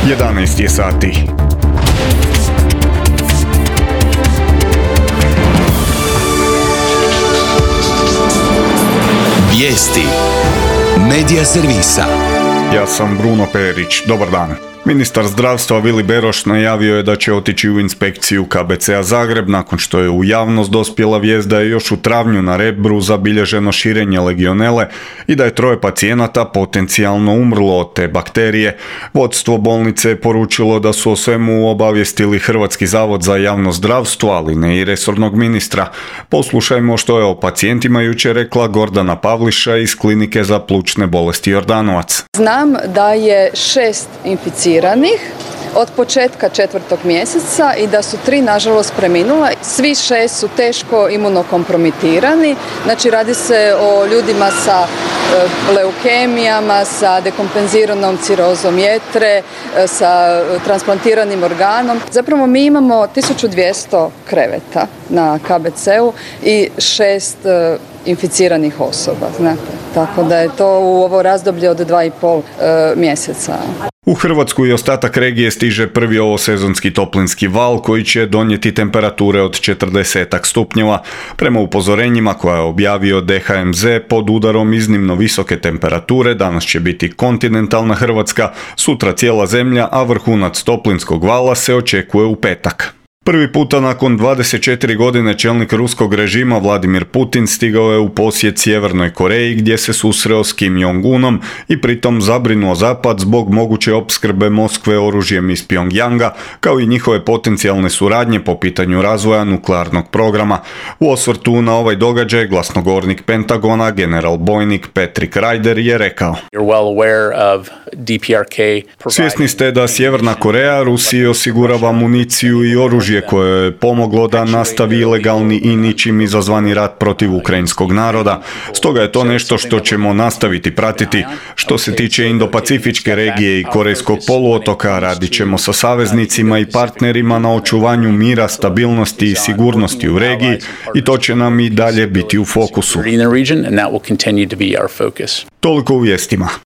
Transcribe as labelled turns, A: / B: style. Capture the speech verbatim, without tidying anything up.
A: jedanaest je sati.
B: Vijesti Medija servisa.
A: Ja sam Bruno Perić. Dobar dan. Ministar zdravstva Vili Beroš najavio je da će otići u inspekciju K B C-a Zagreb nakon što je u javnost dospjela vijest da je još u travnju na Rebru zabilježeno širenje legionele i da je troje pacijenata potencijalno umrlo od te bakterije. Vodstvo bolnice je poručilo da su o svemu obavijestili Hrvatski zavod za javno zdravstvo, ali ne i resornog ministra. Poslušajmo što je o pacijentima jučer rekla Gordana Pavliša iz Klinike za plućne bolesti Jordanovac.
C: Znam da je šest inficiranih od početka četvrtog mjeseca i da su tri nažalost preminula. Svi šest su teško imunokompromitirani, znači radi se o ljudima sa e, leukemijama, sa dekompenziranom cirozom jetre, e, sa transplantiranim organom. Zapravo mi imamo tisuću dvjesto kreveta na K B C-u i šest e, inficiranih osoba, znate. Tako da je to u ovo razdoblje od dva i pol e, mjeseca.
A: U Hrvatsku i ostatak regije stiže prvi ovosezonski toplinski val koji će donijeti temperature od četrdesetak stupnjeva. Prema upozorenjima koja je objavio D H M Z, pod udarom iznimno visoke temperature danas će biti kontinentalna Hrvatska, sutra cijela zemlja, a vrhunac toplinskog vala se očekuje u petak. Prvi puta nakon dvadeset četiri godine čelnik ruskog režima Vladimir Putin stigao je u posjet Sjevernoj Koreji gdje se susreo s Kim Jong-unom i pritom zabrinuo Zapad zbog moguće opskrbe Moskve oružjem iz Pjongjanga kao i njihove potencijalne suradnje po pitanju razvoja nuklearnog programa. U osvrtu na ovaj događaj glasnogovornik Pentagona general bojnik Patrick Ryder je rekao: Svjesni ste da Sjeverna Koreja Rusiji osigurava municiju i oružje koje je pomoglo da nastavi ilegalni i ničim izazvani rat protiv ukrajinskog naroda. Stoga je to nešto što ćemo nastaviti pratiti. Što se tiče Indo-Pacifičke regije i Korejskog poluotoka, radit ćemo sa saveznicima i partnerima na očuvanju mira, stabilnosti i sigurnosti u regiji i to će nam i dalje biti u fokusu. Toliko u vijestima.